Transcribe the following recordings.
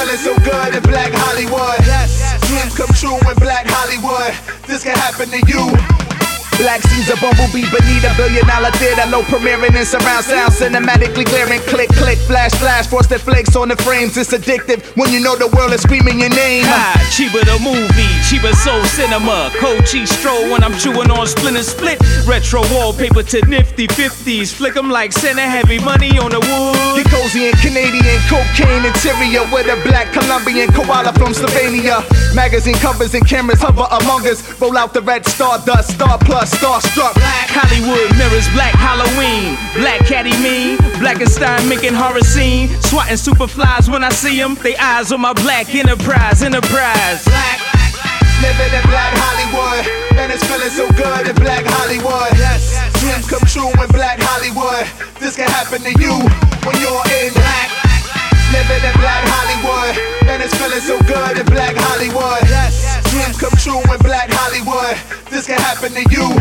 feeling so good in Black Hollywood. Dreams come true in Black Hollywood. This can happen to you. Black sees a bumblebee beneath $1 billion theater, low premiering in surround sound, cinematically glaring. Click, click, flash, flash, frosted flakes on the frames. It's addictive when you know the world is screaming your name. Chiba the movie, Chiba Soul Cinema, Kochi Stroll when I'm chewing on Splinter Split. Retro wallpaper to nifty 50s, flick 'em like Santa, heavy money on the wood. Get cozy and Canadian, cocaine interior with a black Colombian koala from Slovenia. Magazine covers and cameras hover among us. Roll out the red stardust, star plus, starstruck. Black Hollywood mirrors Black Halloween. Black Caddy mean, Blackenstein making horror scene. Swatting superflies when I see them. They eyes on my Black enterprise. Black, living in Black Hollywood. Man, it's feeling so good in Black Hollywood. Dreams come true in Black Hollywood. This can happen to you when you're in Black. Living in Black Hollywood. Man, it's feeling so good in Black Hollywood. Dreams come true in Black Hollywood. This can happen to you.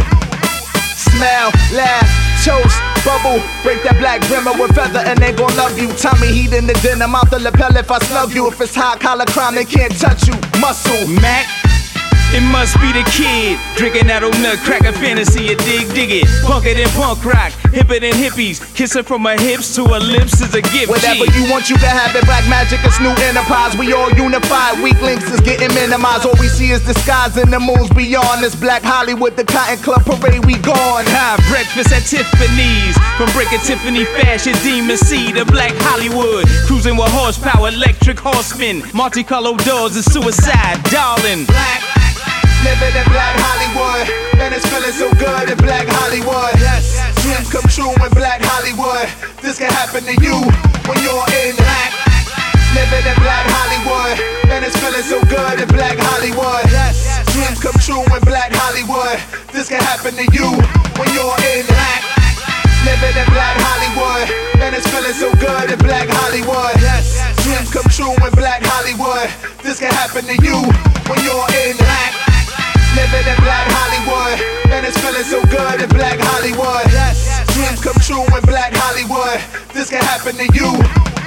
Smile, laugh, toast, bubble. Break that black brimmer with feather and they gon' love you. Tommy heat in the denim, out the lapel if I snug you. If it's high collar crime, they can't touch you. Muscle, Mac, it must be the kid. Drinking that old nut, cracker fantasy, a dig it. Punker than punk rock, hipper than hippies. Kissing from her hips to her lips is a gift. Whatever you want, you can have it. Black magic is new enterprise. We all unified. Weak links is getting minimized. All we see is the skies and the moons beyond. This Black Hollywood, the Cotton Club parade, we gone. Breakfast at Tiffany's. From breaking Tiffany fashion, Demon C to Black Hollywood. Cruising with horsepower, electric horsemen. Monte Carlo doors and suicide, darling. Black, living in Black Hollywood. Man, it's feeling so good in Black Hollywood. Dreams come true in Black Hollywood. This can happen to you when you're in Black. Living in Black Hollywood. Man, it's feeling so good in Black Hollywood. Dreams come true in Black Hollywood. This can happen to you when you're in Black. Living in Black Hollywood. Man, it's feeling so good in Black Hollywood. Dreams come true in Black Hollywood. This can happen to you when you're in Black. Living in Black Hollywood. Man, it's feeling so good in Black Hollywood. Dreams come true in Black Hollywood. This can happen to you